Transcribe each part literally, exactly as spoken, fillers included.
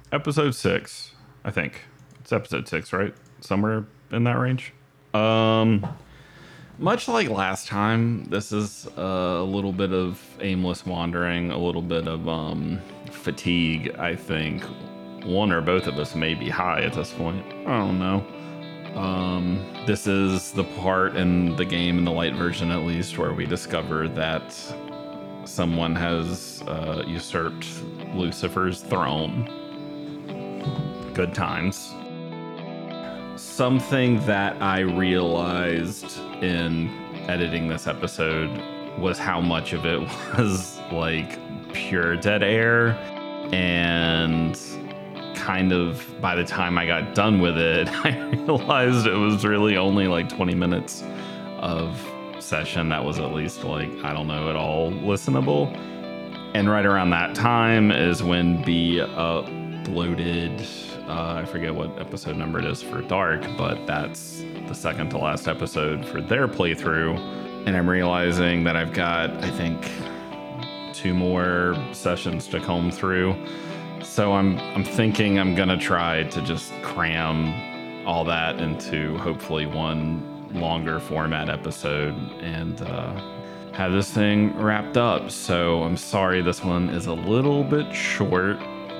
episode six, I think. It's episode six, right? Somewhere in that range. Um, much like last time, this is a little bit of aimless wandering, a little bit of um, fatigue, I think. One or both of us may be high at this point. I don't know. Um, this is the part in the game, in the light version at least, where we discover that someone has uh, usurped Lucifer's throne. Good times. Something that I realized in editing this episode was how much of it was like pure dead air, and kind of by the time I got done with it, I realized it was really only like twenty minutes of session that was at least like, I don't know, at all listenable. And right around that time is when B uploaded, uh, I forget what episode number it is for Dark, but that's the second to last episode for their playthrough. And I'm realizing that I've got, I think, two more sessions to comb through. So I'm I'm thinking I'm gonna try to just cram all that into hopefully one longer format episode and uh, have this thing wrapped up. So I'm sorry this one is a little bit short.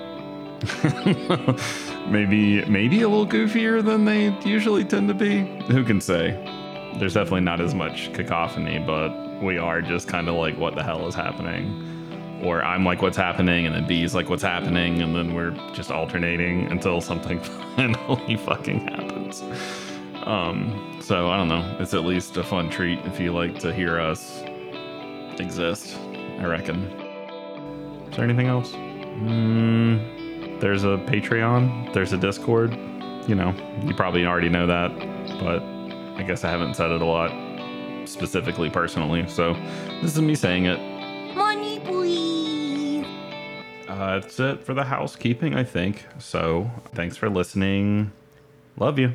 maybe maybe a little goofier than they usually tend to be. Who can say? There's definitely not as much cacophony, but we are just kind of like, what the hell is happening? Or I'm like, what's happening? And then B's like, what's happening? And then we're just alternating until something finally fucking happens. Um, so I don't know. It's at least a fun treat if you like to hear us exist, I reckon. Is there anything else? Mm, there's a Patreon. There's a Discord. You know, you probably already know that, but I guess I haven't said it a lot specifically personally. So this is me saying it. Money, please. Uh, that's it for the housekeeping, I think. So thanks for listening. Love you.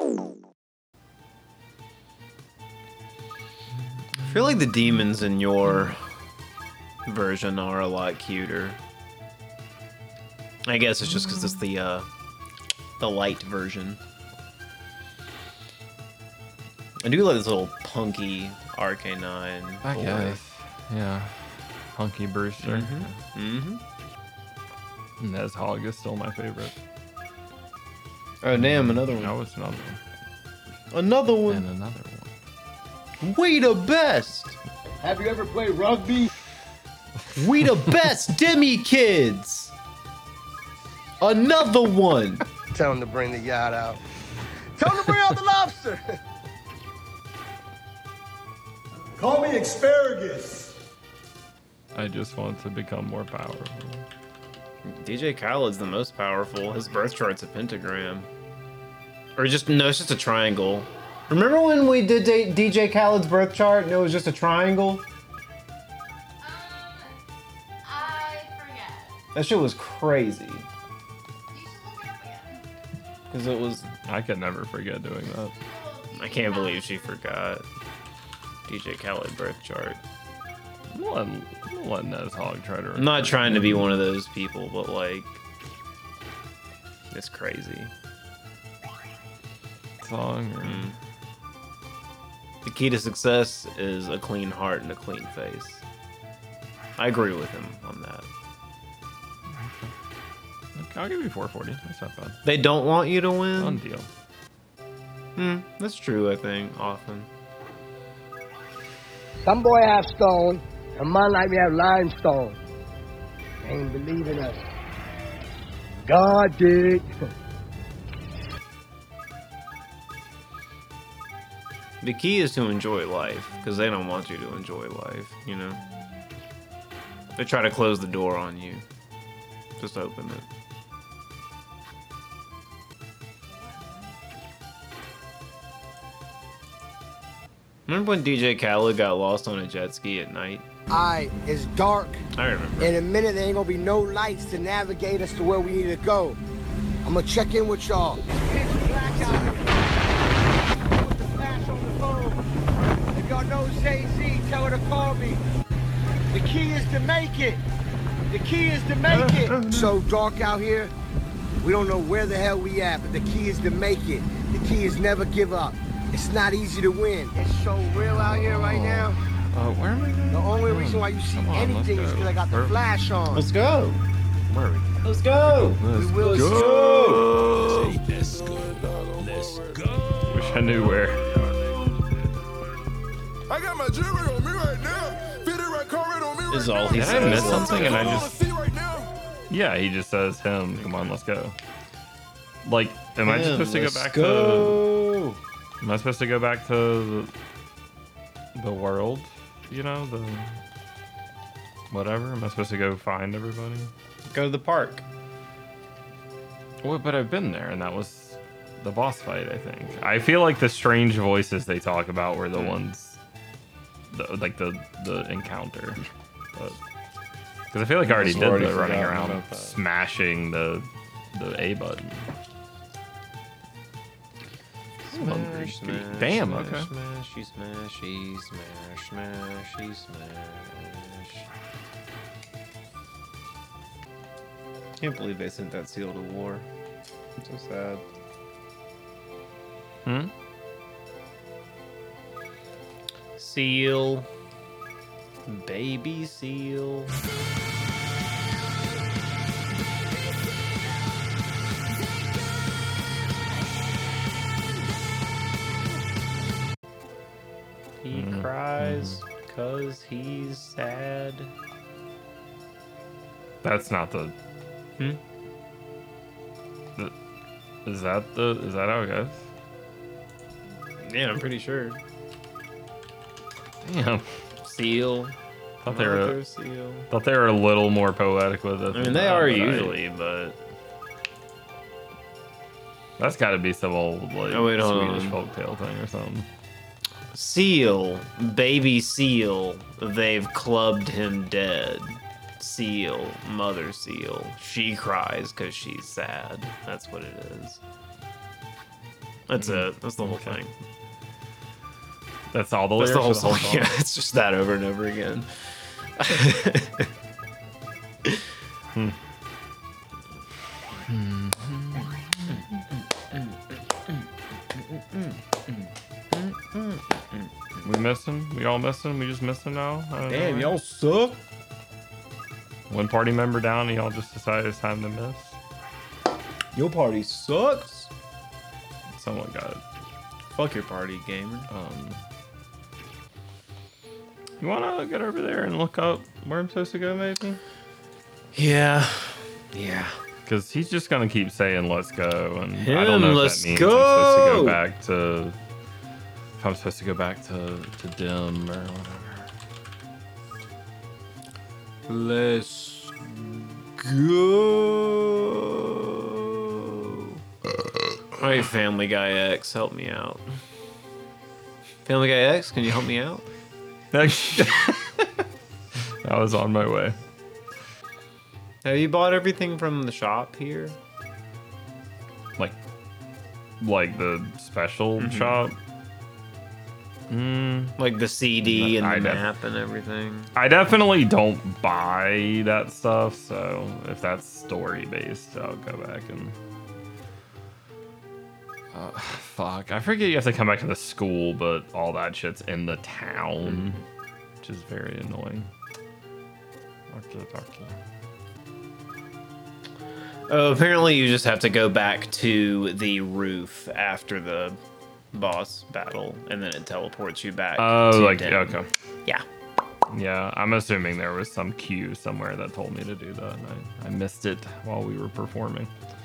I feel like the demons in your version are a lot cuter. I guess it's just because it's the uh, the light version. I do like this little punky R K nine. I boy. guess. Yeah. Punky Brewster. Mm-hmm. Mm-hmm. Nez Hogg is still my favorite. Oh, damn, another one. That was another one. Another one. And another one. We the best. Have you ever played rugby? We the best Demi kids. Another one. Tell him to bring the yacht out. Tell him to bring out the lobster. Call me asparagus. I just want to become more powerful. D J Khaled's the most powerful. His birth chart's a pentagram. Or just, no, it's just a triangle. Remember when we did D J Khaled's birth chart and it was just a triangle? Um, I forget. That shit was crazy. You should look it up again. Because it was... I could never forget doing that. I can't believe she forgot. D J Khaled birth chart. I'm not letting, I'm not letting Nez Hogg try to... I'm not trying to be one of those people, but like... It's crazy. Song or... Mm. The key to success is a clean heart and a clean face. I agree with him on that. I'll give you four forty. That's not bad. They don't want you to win? Fun deal. Hmm, that's true, I think, often. Some boy have stone, and mine like me have limestone. They ain't believing us. God did. The key is to enjoy life, because they don't want you to enjoy life, you know? They try to close the door on you. Just open it. Remember when D J Khaled got lost on a jet ski at night? Aye, it's dark. I remember. In a minute, there ain't gonna be no lights to navigate us to where we need to go. I'm gonna check in with y'all. Pitch black out here. Put the flash on the phone. If y'all know Jay-Z, tell her to call me. The key is to make it. The key is to make it. So dark out here, We don't know where the hell we at, but the key is to make it. The key is never give up. It's not easy to win. It's so real out here right now. Uh, where am I going? The only reason why you see Come on, let's anything is go. because I got the Where- flash on. Let's go. Where are we? Let's go. Let's We will go. Let's go. Let's go. Wish I knew where. I got my jewelry on me right now. Fitted right car on me right Is all now. he Did I says. miss something and I I'm on just... the seat right now. Yeah, he just says him. Come on, let's go. Like, am I just Him, supposed to go let's back to... go. Am I supposed to go back to the, the world? You know, the... Whatever? Am I supposed to go find everybody? Go to the park. Well, but I've been there, and that was the boss fight, I think. I feel like the strange voices they talk about were the ones... The, like, the, the encounter. But... Because I feel like I already I've did already the running forgotten around about that. smashing the the A button. Smash, smash, Damn, smash, okay. Smashy, smashy, smash, smashy, smash. Can't believe they sent that seal to war. I'm so sad. Hmm? Seal. Baby seal. He Mhm. cries cause he's sad. That's not the... Hmm? the... Is that the... Is that how it goes? Yeah, I'm pretty sure. Damn. Seal. Thought they were... Mother seal. Thought they were a little more poetic with it. I than mean, they that, are but I- usually, but That's got to be some old like Oh, wait, hold Swedish on. folktale thing or something. seal, baby seal, they've clubbed him dead. Seal, mother seal, she cries because she's sad. That's what it is. That's it. That's the whole Okay. thing. That's all the That's lyrics. the whole or song. Yeah, it's just that over and over again. We missing? We all missing? We just missing now? I don't Damn, know. y'all suck. One party member down, and y'all just decided it's time to miss. Your party sucks. Someone got it. Fuck your party, gamer. Um, you wanna get over there and look up where I'm supposed to go, maybe? Yeah. Yeah. Because he's just gonna keep saying "let's go," and I don't Him, know if let's that means I'm supposed to go! go back to. If I'm supposed to go back to to Dim or whatever. Let's go. Hey, Family Guy X, help me out. Family Guy X, can you help me out? I was on my way. Have you bought everything from the shop here? Like, like the special shop. Mm, Like the C D and I the def- map and everything? I definitely don't buy that stuff, so if that's story based, I'll go back and. Uh, fuck, I forget you have to come back to the school, but all that shit's in the town, which is very annoying. Okay, okay. Oh, apparently you just have to go back to the roof after the boss battle, and then it teleports you back. Oh, to like Dim. okay, Yeah. yeah. I'm assuming there was some cue somewhere that told me to do that, and I, I missed it while we were performing.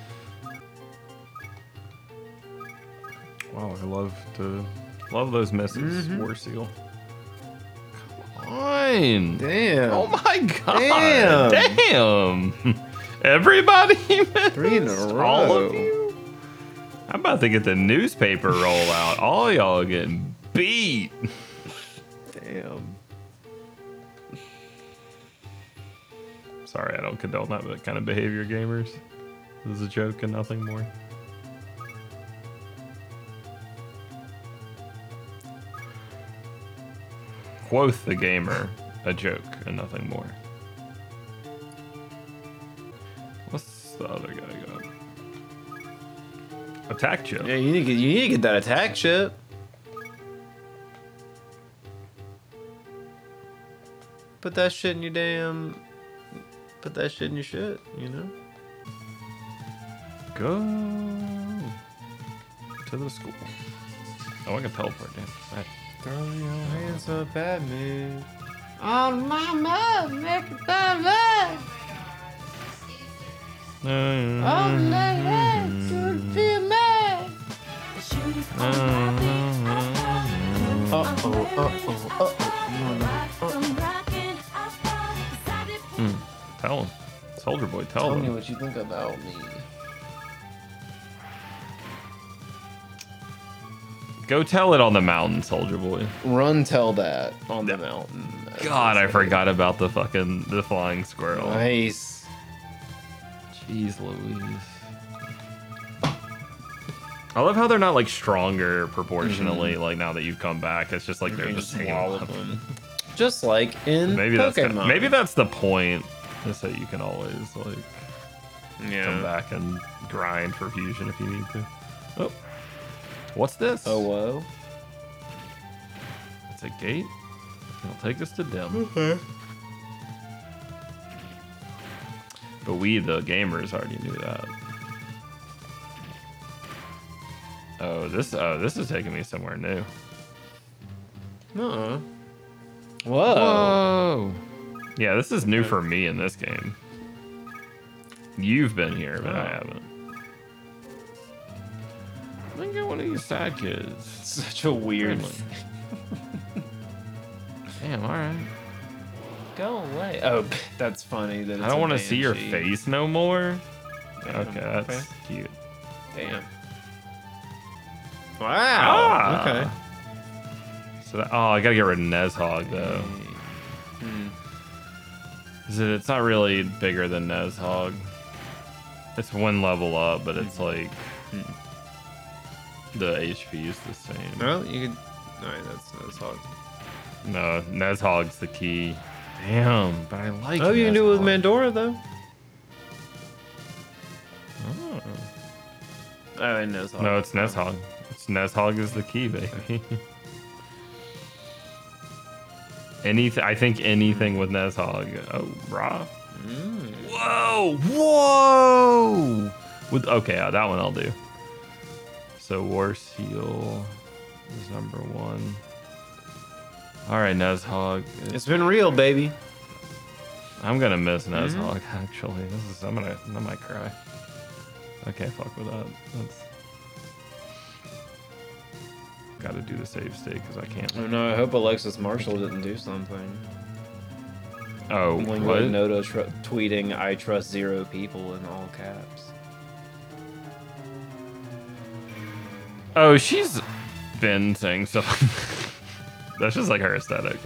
Wow, I love to love those misses, War Seal. Come on. Damn. Oh my god. Damn. Everybody missed. Three in a All row. of you. I'm about to get the newspaper roll out. All y'all are getting beat. Damn. Sorry, I don't condone that kind of behavior, gamers. This is a joke and nothing more. Quoth the gamer, a joke and nothing more. What's the other guy got? Attack chip. Yeah, you need to get, you need to get that attack chip. Put that shit in your damn. Put that shit in your shit. You know. Go to the school. Oh, I can teleport. Damn. Right. Throw your hands up at me. On my mouth, make it sound loud. Oh, let it should be mad. Uh oh. Uh oh. Uh oh. Hmm. Tell him. Soldier Boy, tell, Tell him. me what you think about me. Go tell it on the mountain, Soldier Boy. Run, tell that on the mountain. God, I forgot about the fucking the flying squirrel. Nice. Jeez Louise. I love how they're not like stronger proportionally. Mm-hmm. Like now that you've come back, it's just like they're You just just hanging wallop up. them. Just like in Maybe that's Pokemon. the, maybe that's the point. Is that you can always like yeah. come back and grind for fusion if you need to. Oh, what's this? Oh whoa. It's a gate. It'll take us to Dim. Okay. But we, the gamers, already knew that. Oh, this oh, this is taking me somewhere new. Uh-uh. Whoa. Whoa. Yeah, this is new for me in this game. You've been here, but I Oh. haven't. I think you're one of these sad kids. Such a weird. Damn, alright. Go away. Oh, that's funny. That it's I don't want want to see your face no more. Damn, Okay, that's okay. cute. Damn. Wow. Ah. Okay. So that, oh, I gotta get rid of Nezhog though. Hmm. Is it, it's not really bigger than Nezhog. It's one level up, but it's like the H P is the same. Well, you could. Alright, that's that's hard. No, Nezhog's the key. Damn, but I like. Oh, you can do it with Nezhog. Mandora though. Oh. Oh, and Nezhog. No, it's Nezhog. It's Nezhog is the key, baby. Anything, I think anything with Nezhog. Oh, Ra. Mm. Whoa, whoa. With okay, uh, that one I'll do. So War Seal is number one. All right, Nezhog. It's been real, baby. I'm gonna miss Nezhog. Actually, this is I'm gonna I might cry. I can't fuck with that. That's got to do the save state because I can't. Oh no, I hope Alexis Marshall didn't do something. Oh, Lingua what? Noda tr- tweeting, "I trust zero people" in all caps. Oh, she's been saying stuff. That's just like her aesthetic.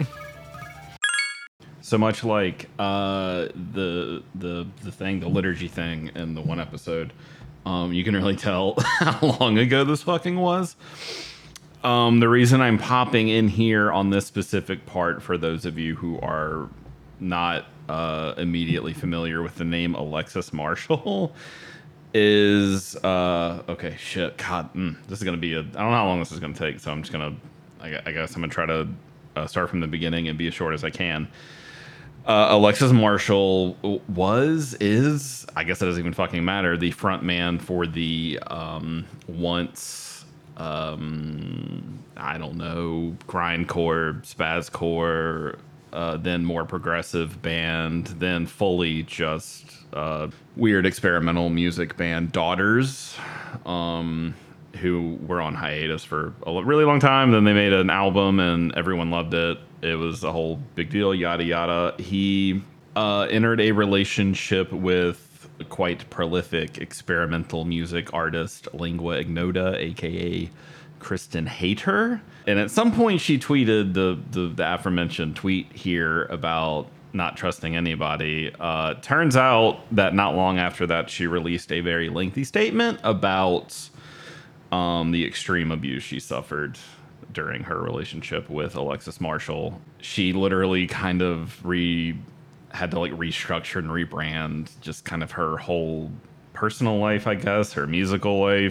So much like uh, the the the thing, the liturgy thing in the one episode, um, you can really tell how long ago this fucking was. Um, the reason I'm popping in here on this specific part, for those of you who are not uh, immediately familiar with the name Alexis Marshall, is uh, okay. Shit, God, mm, this is gonna be a. I don't know how long this is gonna take, so I'm just gonna. I, gu- I guess I'm gonna try to uh, start from the beginning and be as short as I can. Uh, Alexis Marshall was, is, I guess it doesn't even fucking matter, the front man for the um, once, um, I don't know, grindcore, spazcore, uh, then more progressive band, then fully just uh, weird experimental music band Daughters, um, who were on hiatus for a really long time. Then they made an album and everyone loved it. It was a whole big deal, yada yada. He uh, entered a relationship with a quite prolific experimental music artist Lingua Ignota, aka Kristen Hayter. And at some point she tweeted the the, the aforementioned tweet here about not trusting anybody. Uh, turns out that not long after that she released a very lengthy statement about um, the extreme abuse she suffered during her relationship with Alexis Marshall. She literally kind of re had to like restructure and rebrand just kind of her whole personal life, I guess, her musical life.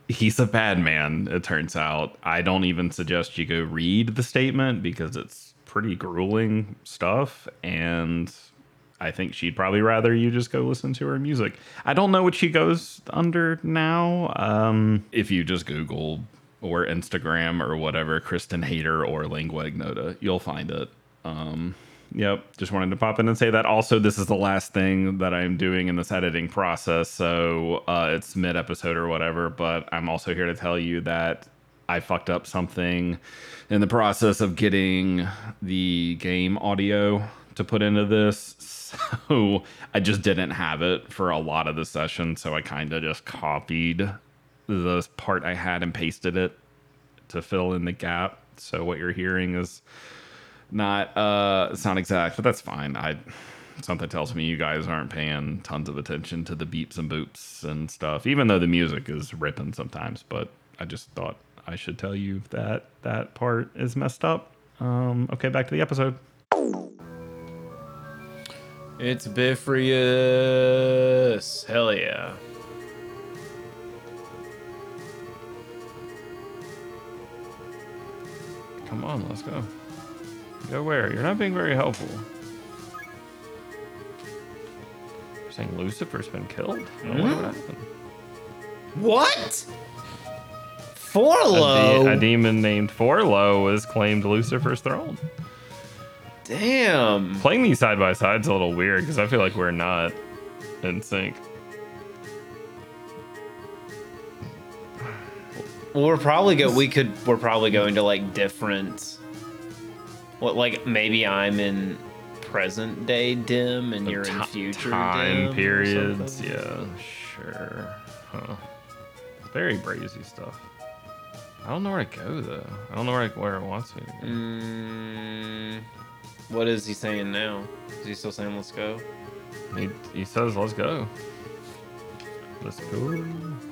he's a bad man, it turns out. I don't even suggest you go read the statement because it's pretty grueling stuff, and I think she'd probably rather you just go listen to her music. I don't know what she goes under now. Um, if you just Google or Instagram or whatever, Kristen Hayter or Lingua Ignota, you'll find it. Um, yep, just wanted to pop in and say that. Also, this is the last thing that I'm doing in this editing process, so uh, it's mid-episode or whatever, but I'm also here to tell you that I fucked up something in the process of getting the game audio to put into this. So I just didn't have it for a lot of the session, so I kind of just copied the part I had and pasted it to fill in the gap. So what you're hearing is not uh it's not exact, but that's fine. I something tells me you guys aren't paying tons of attention to the beeps and boops and stuff, even though the music is ripping sometimes. But I just thought I should tell you that that part is messed up. Um, okay, back to the episode. It's Bifrius. Hell yeah. Come on, let's go. Go where? You're not being very helpful. You're saying Lucifer's been killed? I don't know what happened. What? A, Forlo? de- a demon named Forlo has claimed Lucifer's throne. Damn. Playing these side by side is a little weird because I feel like we're not in sync. Well, we're probably go. We could. We're probably going to like different. What like maybe I'm in present day dim and you're in Ti- future time dim or periods. something? Yeah, sure. Huh. Very brazy stuff. I don't know where to go though. I don't know where I, where it wants me to go. Mm, what is he saying now? Is he still saying let's go? He, he says, let's go. Let's go.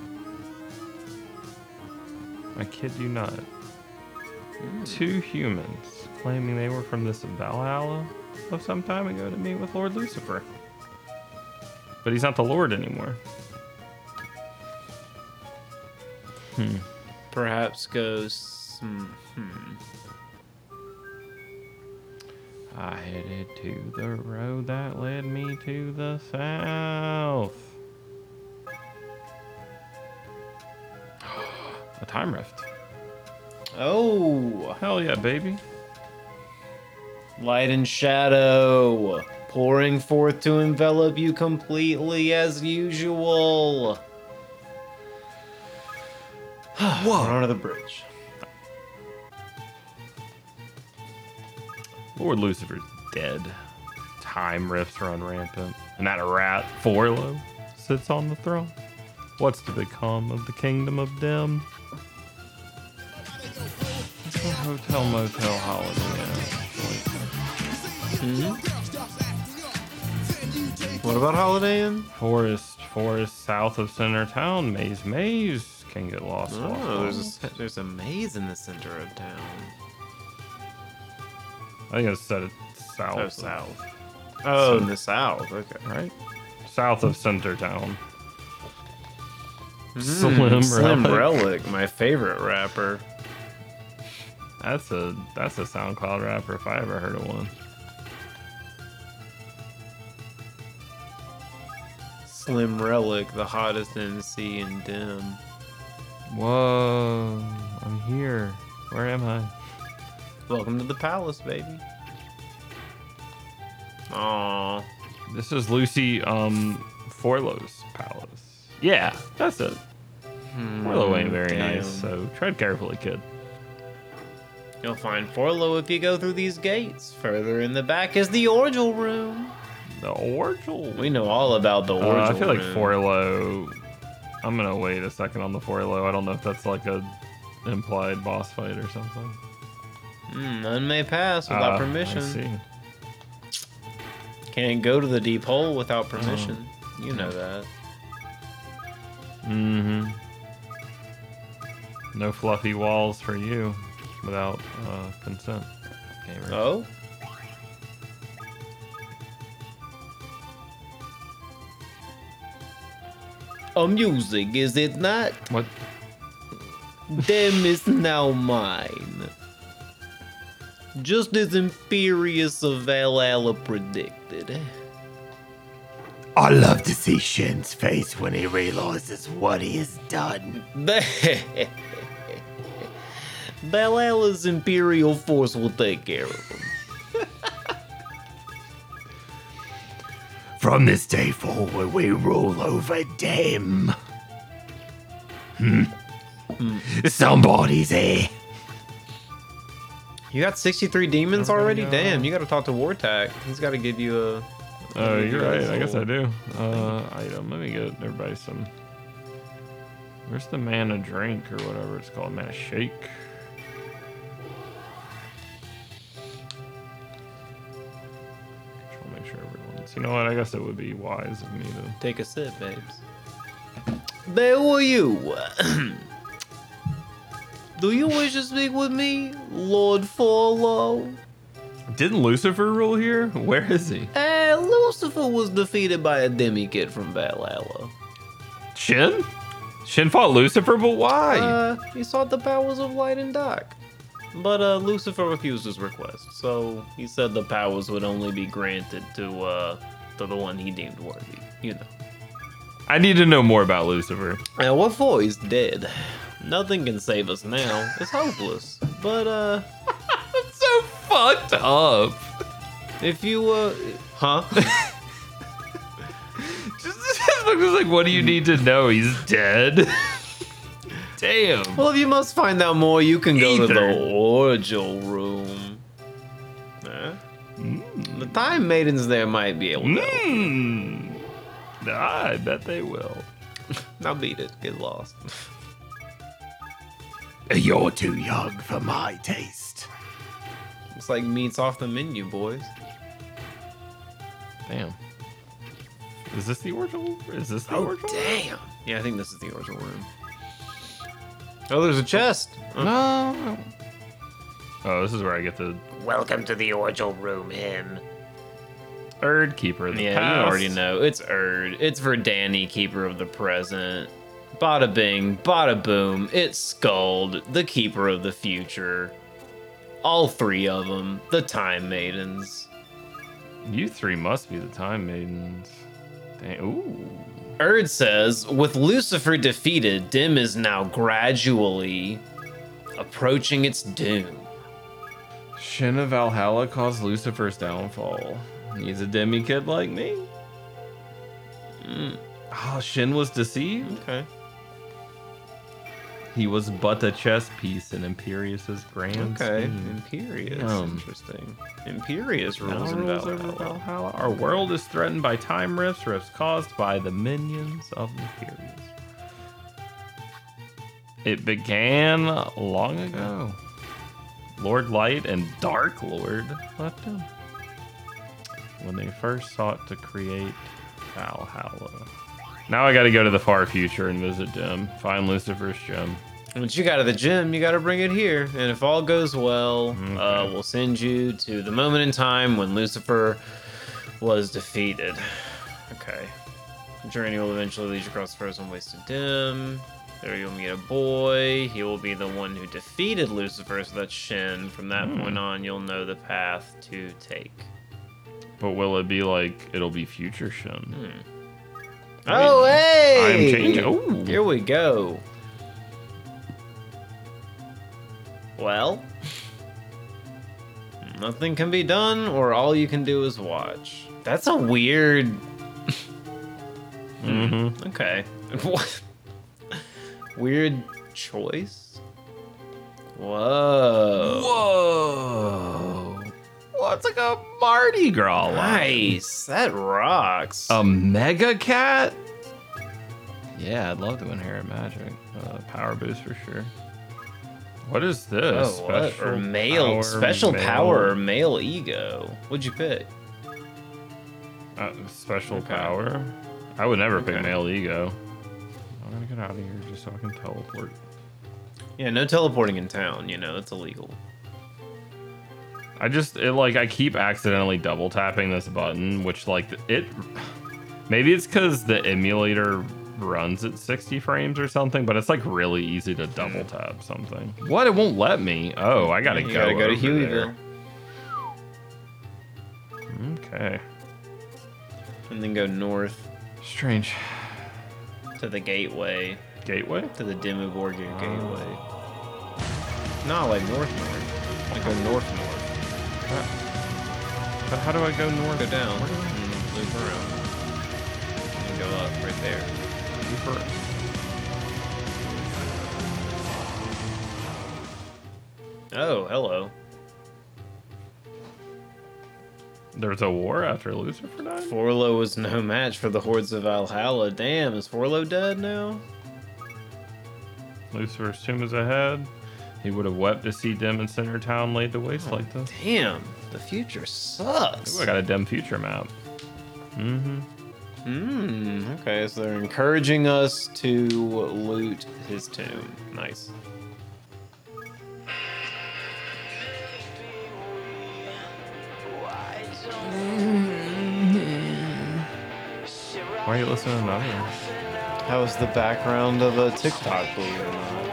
I kid you not. Two humans claiming they were from this Valhalla of some time ago to meet with Lord Lucifer. But he's not the Lord anymore. Hmm. Perhaps goes. Hmm. hmm. I headed to the road that led me to the south. A time rift. Oh, Hell yeah, baby. light and shadow pouring forth to envelop you completely as usual. Whoa! We're onto the bridge. Lord Lucifer's dead. Time rifts run rampant. And that rat, Forlo, sits on the throne. What's to become of the kingdom of Dim? It's a hotel motel holiday Inn. What about Holiday Inn? Forest, forest south of center town. Maze, maze can get lost. Oh, walk there's a, there's a maze in the center of town. I think it's set it south. Oh, of- south. Oh, in the south. Okay. Right? South of center town. Mm, Slim, Slim Relic. Relic, my favorite rapper. That's a that's a SoundCloud rapper if I ever heard of one. Slim Relic, the hottest M C in Dim. Whoa, I'm here. Where am I? Welcome to the palace, baby. Aww. This is Lucy um Forlo's palace. Yeah, that's it. Forlo ain't very damn. nice, so tread carefully, kid. You'll find Forlo if you go through these gates. Further in the back is the Orgel room. The Orgel. We know all about the Uh, Orgel I feel like room. Forlo. I'm gonna wait a second on the Forlo. I don't know if that's like a implied boss fight or something. Mm, none may pass without Ah, permission. I see. Can't go to the deep hole without permission. You know that. Mm-hmm. No fluffy walls for you without uh, consent. Gamer. Oh? Amusing, is it not? What? Them is now mine. Just as Imperious of Valhalla predicted. I love to see Shin's face when he realizes what he has done. Valhalla's Imperial force will take care of him. From this day forward, we rule over them. Hmm. Somebody's here. You got sixty-three demons already? Damn, you gotta talk to Wartak. He's gotta give you a... Oh, you're right. I guess I do. Uh, item. Let me get everybody some. Where's the mana drink or whatever it's called? Mana shake. Just want to make sure everyone's. You know what? I guess it would be wise of me to. Take a sip, babes. There were you. Do you wish to speak with me, Lord Follow? Didn't Lucifer rule here? Where is he? Uh, Lucifer was defeated by a demi-kid from Valhalla. Shin? Shin fought Lucifer, but why? Uh, he sought the powers of light and dark. But uh, Lucifer refused his request, so he said the powers would only be granted to uh, to the one he deemed worthy. You know. I need to know more about Lucifer. And what for? He's dead. Nothing can save us now. It's hopeless. But uh, That's so fucked up. if you uh, huh? Just, just like, what do you need to know? He's dead. Damn. Well, if you must find out more, you can go to Ether. the Orgel room. Huh? The Time Maidens there might be able to help. Hmm. I bet they will. Now beat it. Get lost. You're too young for my taste. It's like meats off the menu, boys. Damn. Is this the Orgel? Is this the Oh, Orgel? damn. Yeah, I think this is the Orgel room. Oh, there's a chest. Oh. No. Oh, this is where I get the Welcome to the Orgel room, him. Erd Keeper of the Yeah, Past. you already know. It's Erd. It's Verdani, Keeper of the Present. Bada bing, bada boom. It's Skuld, the Keeper of the Future. All three of them, the Time Maidens. You three must be the Time Maidens. Dang. Ooh. Erd says, with Lucifer defeated, Dim is now gradually approaching its doom. Shin of Valhalla caused Lucifer's downfall. He's a demi kid like me. Mm, Oh, Shin was deceived? okay. He was but a chess piece in Imperious's grand Okay. scheme. Imperious. Um, Interesting. Imperious rules Now in rules over Valhalla. Valhalla. Our world is threatened by time rifts, rifts caused by the minions of Imperius. It began long ago. Lord Light and Dark Lord left him when they first sought to create Valhalla. Now I gotta go to the far future and visit Dim. Find Lucifer's gem. Once you got to the gym, you got to bring it here. And if all goes well, uh, we'll send you to the moment in time when Lucifer was defeated. Okay. The journey will eventually lead you across the frozen wastes of Dim. There you'll meet a boy. He will be the one who defeated Lucifer, so that's Shin. From that point on, you'll know the path to take. But will it be like it'll be future Shin? Oh, hey! I'm changing. Ooh. Here we go. Well, nothing can be done, or all you can do is watch. That's a weird. Mm-hmm. Okay. What? Weird choice? Whoa. Whoa! Well, it's like a Mardi Gras line. Nice. That rocks. A Mega Cat? Yeah, I'd love to inherit magic. Uh, power boost for sure. What is this? Oh, what? Or male power, special male- power or male ego. What'd you pick? Uh, special Okay. power? I would never pick Okay. male ego. I'm gonna get out of here just so I can teleport. Yeah, no teleporting in town. You know, that's illegal. I just it like I keep accidentally double tapping this button, which like it maybe it's because the emulator runs at sixty frames or something, but it's like really easy to double tap something. What? It won't let me. Oh, I gotta You go. gotta go to over Hueyville. there. Okay. And then go north Strange. to the gateway. Gateway? To the Dimmu Borgir gateway. Not like north north. Like go north north. But how do I go north? Go down and loop around. And go up right there. Loop around. Oh, hello. There's a war after Lucifer died? Forlo was no match for the hordes of Valhalla. Damn, is Forlo dead now? Lucifer's tomb is ahead. He would have wept to see Dim and Center Town laid to waste like this. Damn, the future sucks. Ooh, I got a Dim future map. Mm-hmm. Hmm, okay, so they're encouraging us to loot his tomb. Nice. Why are you listening to another? That was the background of a TikTok, believe it or not.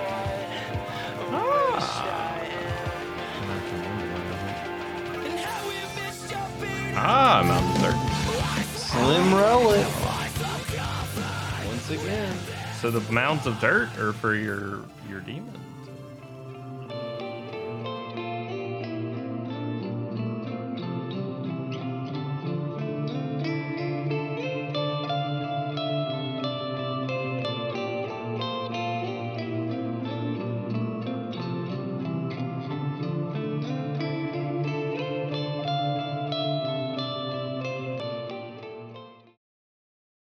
Ah, Mountain Dirt. Slim Relic. Once again. So the mounds of dirt are for your your demons.